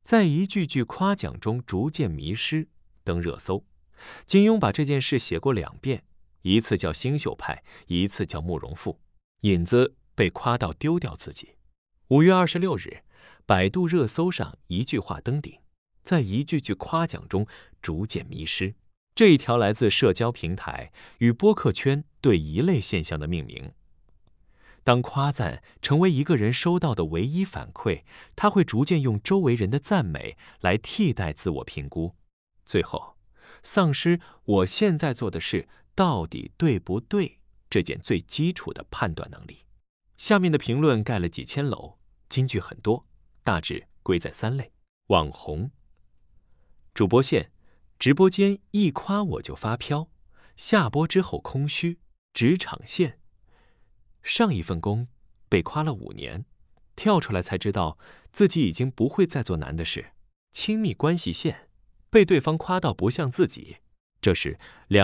在一句句夸奖中逐渐迷失，登热搜。金庸把这件事写过2遍，一次叫星宿派，一次叫慕容复。引子被夸到丢掉自己。5月26日，百度热搜上一句话登顶，在一句句夸奖中逐渐迷失。这一条来自社交平台与播客圈对一类现象的命名。当夸赞成为一个人收到的唯一反馈，他会逐渐用周围人的赞美来替代自我评估，最后丧失我现在做的事到底对不对这件最基础的判断能力。下面的评论盖了几千楼，金句很多，大致归在3类：网红、主播线，直播间一夸我就发飘，下播之后空虚；职场线，上一份工被夸了5年，跳出来才知道自己已经不会再做难的事；亲密关系线，被对方夸到不像自己。这是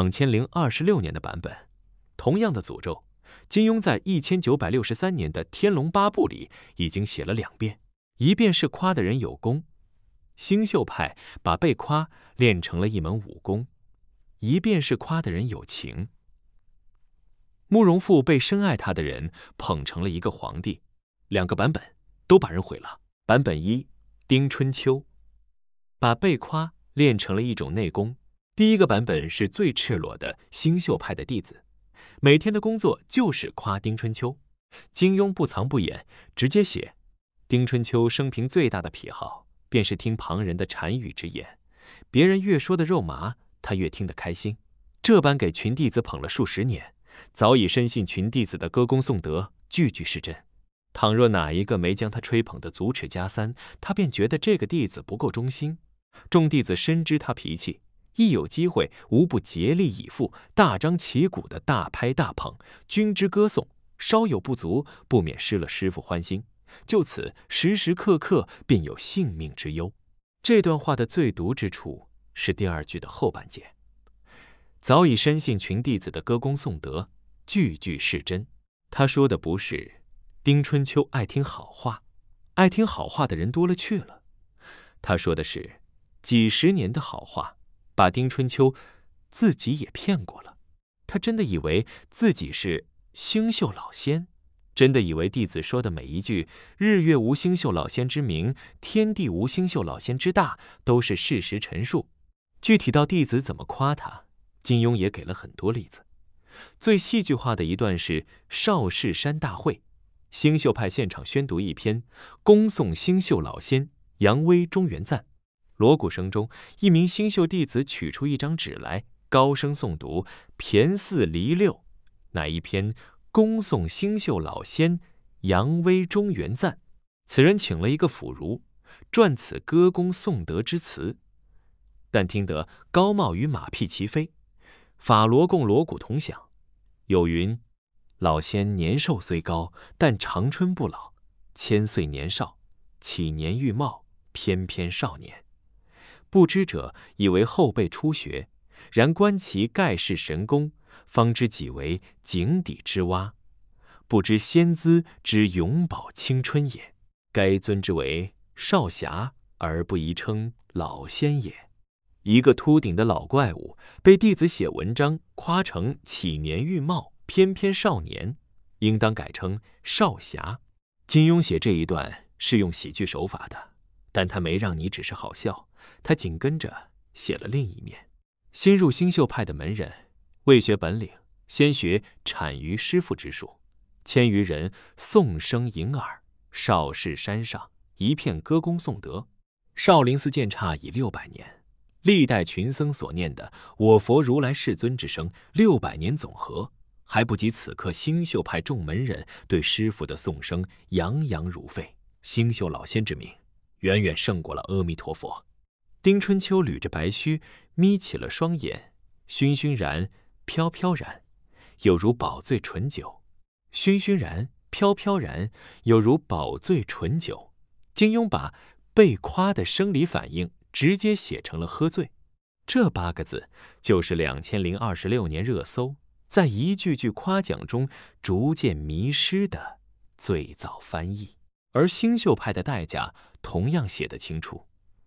2026年的版本。同样的诅咒，金庸在1963年的《天龙八部》里已经写了2遍，一遍是夸的人有功，星宿派把被夸练成了一门武功；一遍是夸的人有情。慕容复被深爱他的人捧成了一个皇帝，2个版本都把人毁了。版本1，丁春秋把被夸练成了一种内功。第一个版本是最赤裸的星宿派的弟子，每天的工作就是夸丁春秋。金庸不藏不掩，直接写丁春秋生平最大的癖好便是听旁人的谄语之言，别人越说的肉麻，他越听得开心。这般给群弟子捧了数十年，早已深信群弟子的歌功颂德句句是真。倘若哪一个没将他吹捧得足尺加3，他便觉得这个弟子不够忠心。众弟子深知他脾气，一有机会无不竭力以赴，大张旗鼓的大拍大捧，均之歌颂，稍有不足，不免失了师父欢心，就此时时刻刻便有性命之忧。这段话的最毒之处是第2句的后半截，早已深信群弟子的歌功颂德句句是真。他说的不是丁春秋爱听好话，爱听好话的人多了去了，他说的是几十年的好话把丁春秋自己也骗过了。他真的以为自己是星宿老仙，真的以为弟子说的每一句日月无星宿老仙之名，天地无星宿老仙之大都是事实陈述。具体到弟子怎么夸他，金庸也给了很多例子。最戏剧化的一段是少室山大会，星宿派现场宣读一篇恭送星宿老仙扬威中原赞。锣鼓声中，一名星宿弟子取出一张纸来，高声诵读骈4离6，乃一篇恭送星宿老仙扬威中原赞。此人请了一个腐儒，撰此歌功颂德之词，但听得高帽与马屁齐飞，法锣共锣鼓同响。有云：老仙年寿虽高，但长春不老，千岁年少，岂年玉貌，翩翩少年。不知者以为后辈初学，然观其盖世神功，方知己为井底之蛙，不知仙姿之永葆青春也。该尊之为少侠，而不宜称老仙也。一个秃顶的老怪物被弟子写文章夸成启年玉貌，翩翩少年，应当改称少侠。金庸写这一段是用喜剧手法的，但他没让你只是好笑，他紧跟着写了另一面。新入星宿派的门人未学本领，先学产于师傅之术，1000余人颂声盈耳，少室山上一片歌功颂德。少林寺建刹已600年，历代群僧所念的我佛如来世尊之声600年总和，还不及此刻星宿派众门人对师父的颂声洋洋如沸。星宿老仙之名远远胜过了阿弥陀佛。丁春秋捋着白须，眯起了双眼，醺醺然，飘飘然，有如饱醉醇酒。醺醺然，飘飘然，有如饱醉醇酒。金庸把被夸的生理反应直接写成了喝醉，这8个字就是2026年热搜在一句句夸奖中逐渐迷失的最早翻译。而星宿派的代价同样写得清楚，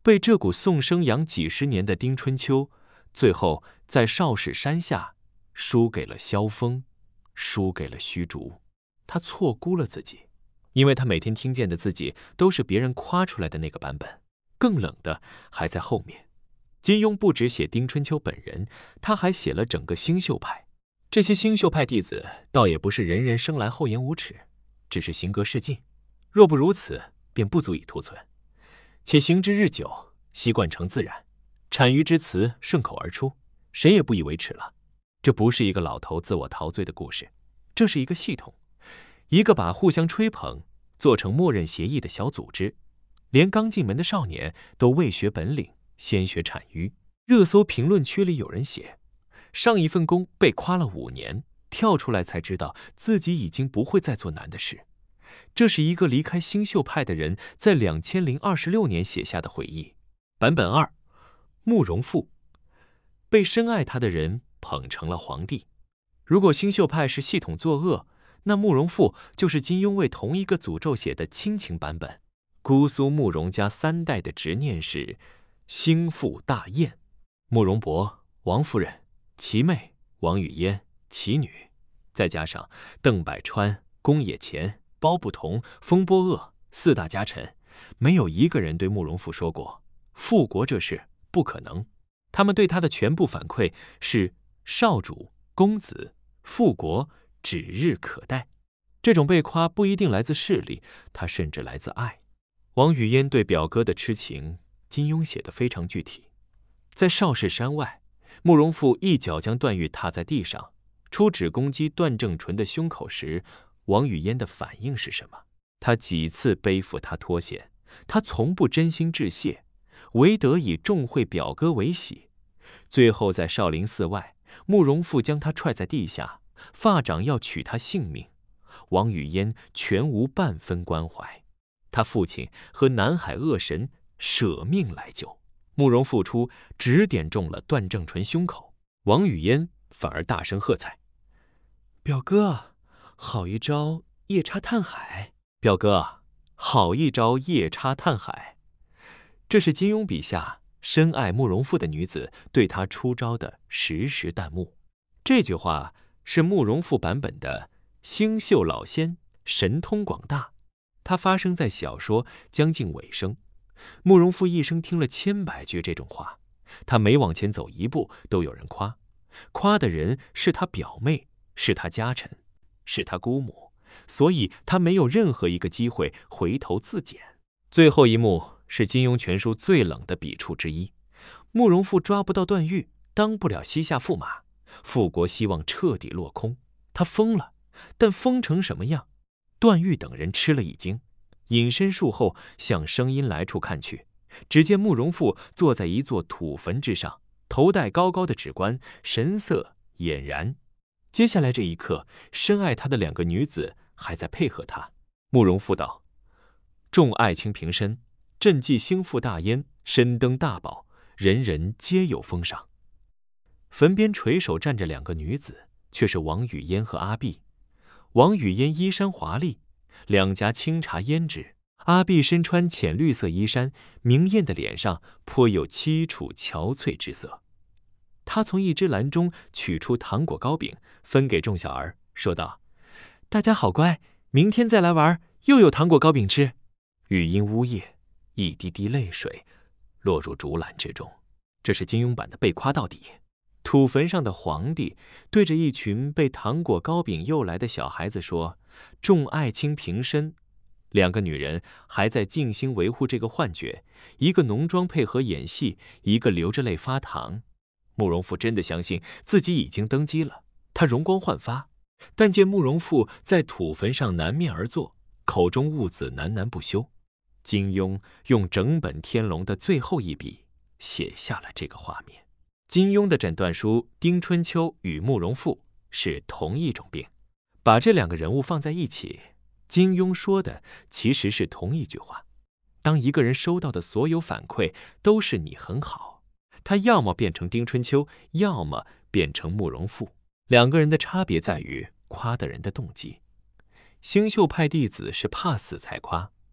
被这股宋生养几十年的丁春秋，最后在少室山下输给了萧峰，输给了虚竹。他错估了自己，因为他每天听见的自己都是别人夸出来的那个版本。更冷的还在后面。金庸不只写丁春秋本人，他还写了整个星宿派。这些星宿派弟子倒也不是人人生来厚颜无耻，只是行格示进。若不如此，便不足以图存。且行之日久，习惯成自然，产于之词顺口而出，谁也不以为耻了。这不是一个老头自我陶醉的故事，这是一个系统，一个把互相吹捧做成默认协议的小组织。连刚进门的少年都未学本领，先学产于。热搜评论区里有人写，上一份工被夸了5年，跳出来才知道自己已经不会再做难的事。这是一个离开星宿派的人在2026年写下的回忆。版本2，慕容复被深爱他的人捧成了皇帝。如果星宿派是系统作恶，那慕容复就是金庸为同一个诅咒写的亲情版本。姑苏慕容家3代的执念是兴复大宴，慕容博、王夫人、其妹王语嫣、其女，再加上邓百川、宫野前、包不同、风波恶4大家臣，没有一个人对慕容复说过复国这事不可能。他们对他的全部反馈是少主、公子、复国指日可待。这种被夸不一定来自势力，它甚至来自爱。王语嫣对表哥的痴情，金庸写得非常具体。在少室山外，慕容复一脚将段誉踏在地上，出指攻击段正淳的胸口时，王语嫣的反应是什么？他几次背负他脱险，他从不真心致谢，唯得以重会表哥为喜。最后在少林寺外，慕容复将他踹在地下，发掌要取他性命，王语嫣全无半分关怀。他父亲和南海恶神舍命来救，慕容复出只点中了段正淳胸口，王语嫣反而大声喝彩：“表哥，好一招夜叉探海！表哥，好一招夜叉探海！”这是金庸笔下深爱慕容复的女子对他出招的实时弹幕。这句话是慕容复版本的星宿老仙神通广大。它发生在小说将近尾声，慕容复一生听了千百句这种话，他每往前走一步都有人夸，夸的人是他表妹，是他家臣，是他姑母，所以他没有任何一个机会回头自检。最后一幕是金庸全书最冷的笔触之一，慕容复抓不到段誉，当不了西夏驸马，复国希望彻底落空，他疯了，但疯成什么样？段誉等人吃了一惊，隐身术后向声音来处看去，只见慕容复坐在一座土坟之上，头戴高高的纸冠，神色俨然。接下来这一刻，深爱他的2个女子还在配合他。慕容复道：“众爱卿平身，朕既兴复大焉，身登大宝，人人皆有封赏。”坟边垂手站着2个女子，却是王语嫣和阿碧。王语嫣衣衫华丽，两颊清茶胭脂；阿碧身穿浅绿色衣衫，明艳的脸上颇有凄楚憔悴之色。他从一只篮中取出糖果糕饼，分给众小儿，说道：“大家好乖，明天再来玩，又有糖果糕饼吃。”语音呜咽，一滴滴泪水落入竹篮之中。这是金庸版的被夸到底。土坟上的皇帝对着一群被糖果糕饼诱来的小孩子说：“众爱卿平身。”2个女人还在静心维护这个幻觉，一个浓妆配合演戏，一个流着泪发糖。慕容复真的相信自己已经登基了，他容光焕发。但见慕容复在土坟上南面而坐，口中兀自喃喃不休。金庸用整本天龙的最后一笔写下了这个画面。金庸的诊断书《丁春秋与慕容复》是同一种病，把这2个人物放在一起，金庸说的其实是同一句话。当一个人收到的所有反馈都是你很好，他要么变成丁春秋，要么变成慕容复。2个人的差别在于夸的人的动机。星宿派弟子是怕死才夸，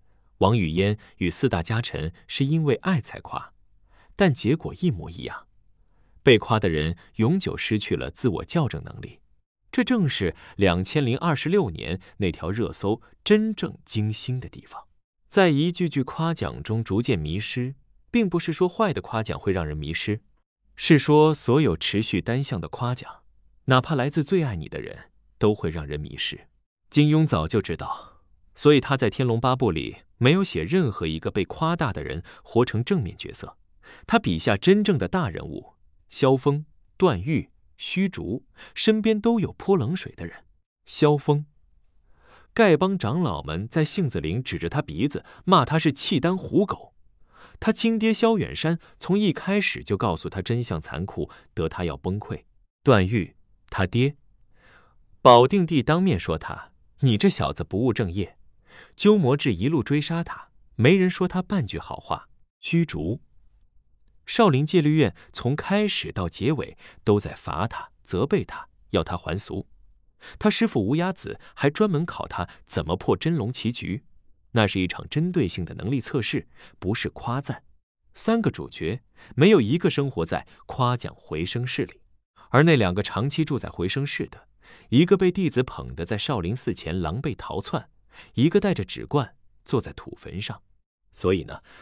王语嫣与4大家臣是因为爱才夸，但结果一模一样。被夸的人永久失去了自我校正能力，这正是2026年那条热搜真正惊心的地方。在一句句夸奖中逐渐迷失，并不是说坏的夸奖会让人迷失，是说所有持续单向的夸奖，哪怕来自最爱你的人，都会让人迷失。金庸早就知道，所以他在《天龙八部》里没有写任何一个被夸大的人活成正面角色。他笔下真正的大人物，萧峰、段誉、虚竹，身边都有泼冷水的人。萧峰，丐帮长老们在杏子林指着他鼻子骂他是契丹虎狗。他亲爹萧远山从一开始就告诉他真相残酷，得他要崩溃。段誉，他爹保定帝当面说他：“你这小子不务正业。”鸠摩智一路追杀他，没人说他半句好话。虚竹，少林戒律院从开始到结尾都在罚他、责备他，要他还俗。他师父无崖子还专门考他怎么破真龙棋局，那是一场针对性的能力测试，不是夸赞。3个主角没有一个生活在夸奖回声室里，而那2个长期住在回声室的，一个被弟子捧得在少林寺前狼狈逃窜，一个带着纸罐坐在土坟上。所以呢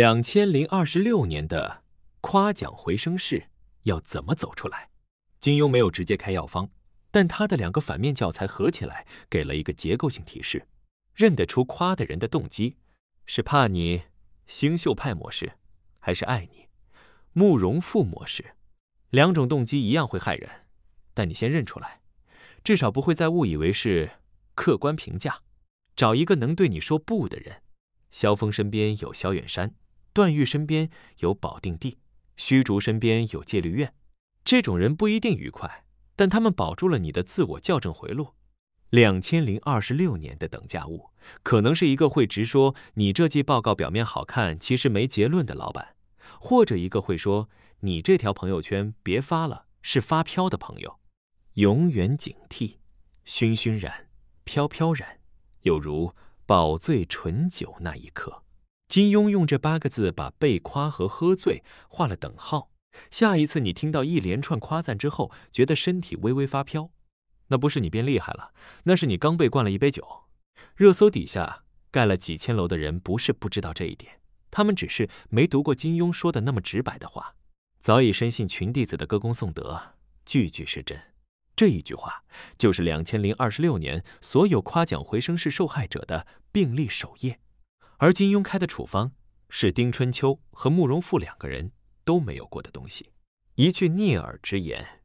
，2026年的夸奖回声室要怎么走出来？金庸没有直接开药方，但他的2个反面教材合起来，给了一个结构性提示，认得出夸的人的动机，是怕你星宿派模式，还是爱你慕容复模式。2种动机一样会害人，但你先认出来，至少不会再误以为是客观评价。找一个能对你说不的人。萧峰身边有萧远山，段誉身边有保定帝，虚竹身边有戒律院。这种人不一定愉快，但他们保住了你的自我校正回路。2026年的等价物，可能是一个会直说你这季报告表面好看，其实没结论的老板，或者一个会说你这条朋友圈别发了，是发飘的朋友。永远警惕，熏熏然，飘飘然，有如饱醉醇酒那一刻。金庸用这8个字把被夸和喝醉画了等号。下一次你听到一连串夸赞之后，觉得身体微微发飘，那不是你变厉害了，那是你刚被灌了一杯酒。热搜底下盖了几千楼的人不是不知道这一点，他们只是没读过金庸说的那么直白的话，早已深信群弟子的歌功颂德，句句是真。这一句话就是2026年所有夸奖回声室受害者的病历首页，而金庸开的处方是丁春秋和慕容复2个人都没有过的东西。一句聂耳之言，